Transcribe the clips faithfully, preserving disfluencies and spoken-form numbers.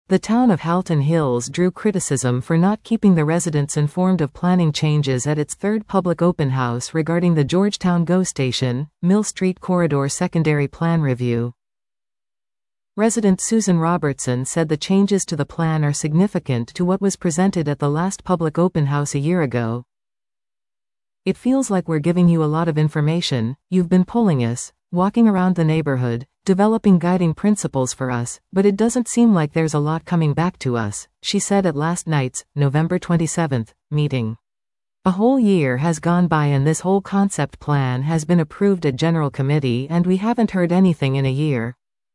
The town of Halton Hills drew criticism for not keeping the residents informed of planning changes at its third public open house regarding the Georgetown GO Station, Mill Street Corridor Secondary Plan Review. Resident Susan Robertson said the changes to the plan are significant to what was presented at the last public open house a year ago. It feels like we're giving you a lot of information, you've been pulling us, walking around the neighborhood, developing guiding principles for us, but it doesn't seem like there's a lot coming back to us, she said at last night's, November twenty-seventh, meeting. A whole year has gone by and this whole concept plan has been approved at General Committee and we haven't heard anything in a year.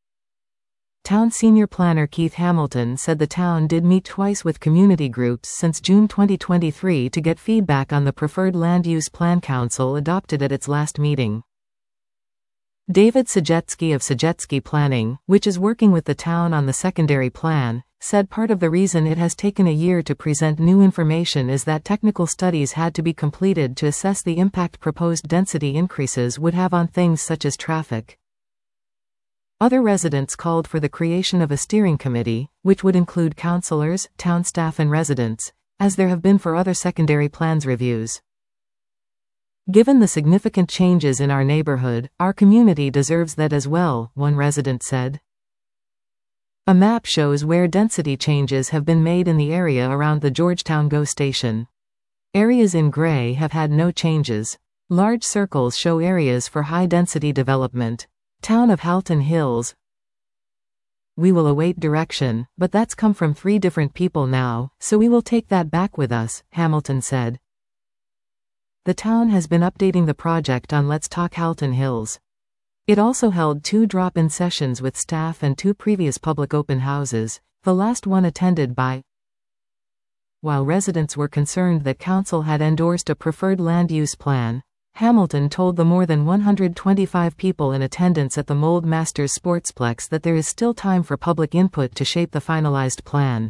Town Senior Planner Keith Hamilton said the town did meet twice with community groups since June twenty twenty-three to get feedback on the Preferred Land Use Plan Council adopted at its last meeting. David Sajetsky of Sajetsky Planning, which is working with the town on the secondary plan, said part of the reason it has taken a year to present new information is that technical studies had to be completed to assess the impact proposed density increases would have on things such as traffic. Other residents called for the creation of a steering committee, which would include councilors, town staff and residents, as there have been for other secondary plans reviews. Given the significant changes in our neighborhood, our community deserves that as well, one resident said. A map shows where density changes have been made in the area around the Georgetown GO Station. Areas in gray have had no changes. Large circles show areas for high-density development. Town of Halton Hills. We will await direction, but that's come from three different people now, so we will take that back with us, Hamilton said. The town has been updating the project on Let's Talk Halton Hills. It also held two drop-in sessions with staff and two previous public open houses, the last one attended by. While residents were concerned that council had endorsed a preferred land use plan, Hamilton told the more than one hundred twenty-five people in attendance at the Mold Masters Sportsplex that there is still time for public input to shape the finalized plan.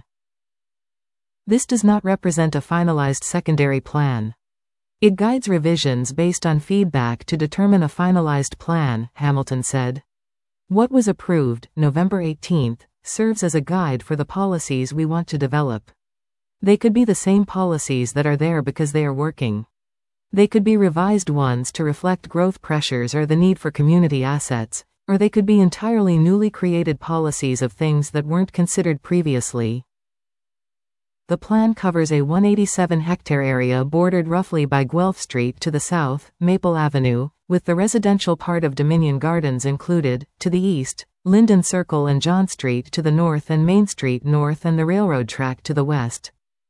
This does not represent a finalized secondary plan. It guides revisions based on feedback to determine a finalized plan, Hamilton said. What was approved, November eighteenth, serves as a guide for the policies we want to develop. They could be the same policies that are there because they are working. They could be revised ones to reflect growth pressures or the need for community assets, or they could be entirely newly created policies of things that weren't considered previously. The plan covers a one hundred eighty-seven hectare area bordered roughly by Guelph Street to the south, Maple Avenue, with the residential part of Dominion Gardens included, to the east, Linden Circle and John Street to the north and Main Street north and the railroad track to the west.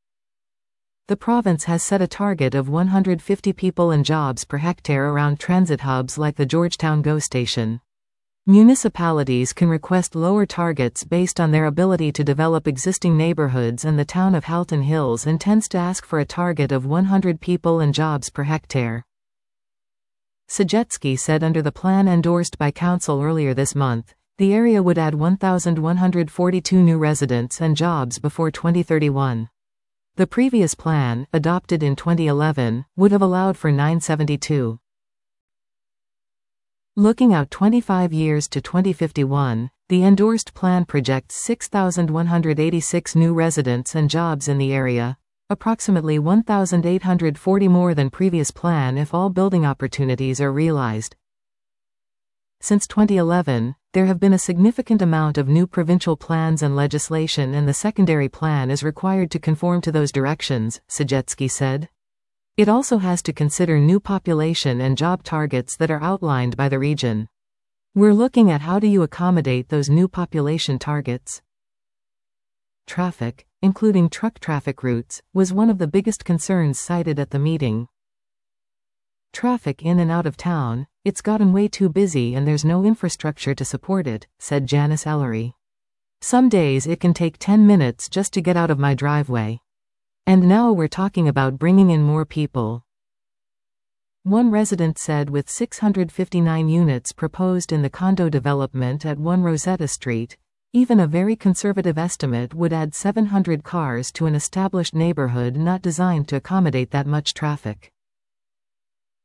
The province has set a target of one hundred fifty people and jobs per hectare around transit hubs like the Georgetown GO Station. Municipalities can request lower targets based on their ability to develop existing neighborhoods, and the town of Halton Hills intends to ask for a target of one hundred people and jobs per hectare. Sajetsky said under the plan endorsed by council earlier this month, the area would add one thousand one hundred forty-two new residents and jobs before twenty thirty-one. The previous plan, adopted in twenty eleven, would have allowed for nine hundred seventy-two. Looking out twenty-five years to twenty fifty-one, the endorsed plan projects six thousand one hundred eighty-six new residents and jobs in the area, approximately one thousand eight hundred forty more than previous plan if all building opportunities are realized. Since twenty eleven, there have been a significant amount of new provincial plans and legislation, and the secondary plan is required to conform to those directions, Sajetsky said. It also has to consider new population and job targets that are outlined by the region. We're looking at how do you accommodate those new population targets. Traffic, including truck traffic routes, was one of the biggest concerns cited at the meeting. Traffic in and out of town, it's gotten way too busy and there's no infrastructure to support it, said Janice Ellery. Some days it can take ten minutes just to get out of my driveway. And now we're talking about bringing in more people. One resident said with six hundred fifty-nine units proposed in the condo development at one Rosetta Street, even a very conservative estimate would add seven hundred cars to an established neighborhood not designed to accommodate that much traffic.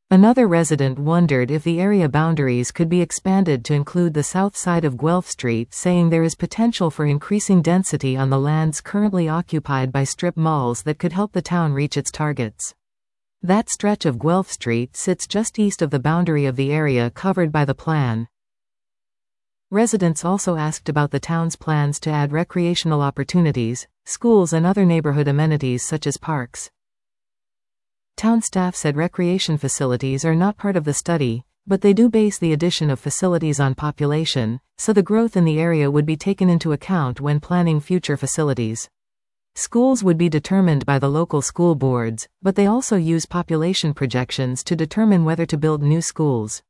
Another resident wondered if the area boundaries could be expanded to include the south side of Guelph Street, saying there is potential for increasing density on the lands currently occupied by strip malls that could help the town reach its targets. That stretch of Guelph Street sits just east of the boundary of the area covered by the plan. Residents also asked about the town's plans to add recreational opportunities, schools and other neighborhood amenities such as parks. Town staff said recreation facilities are not part of the study, but they do base the addition of facilities on population, so the growth in the area would be taken into account when planning future facilities. Schools would be determined by the local school boards, but they also use population projections to determine whether to build new schools.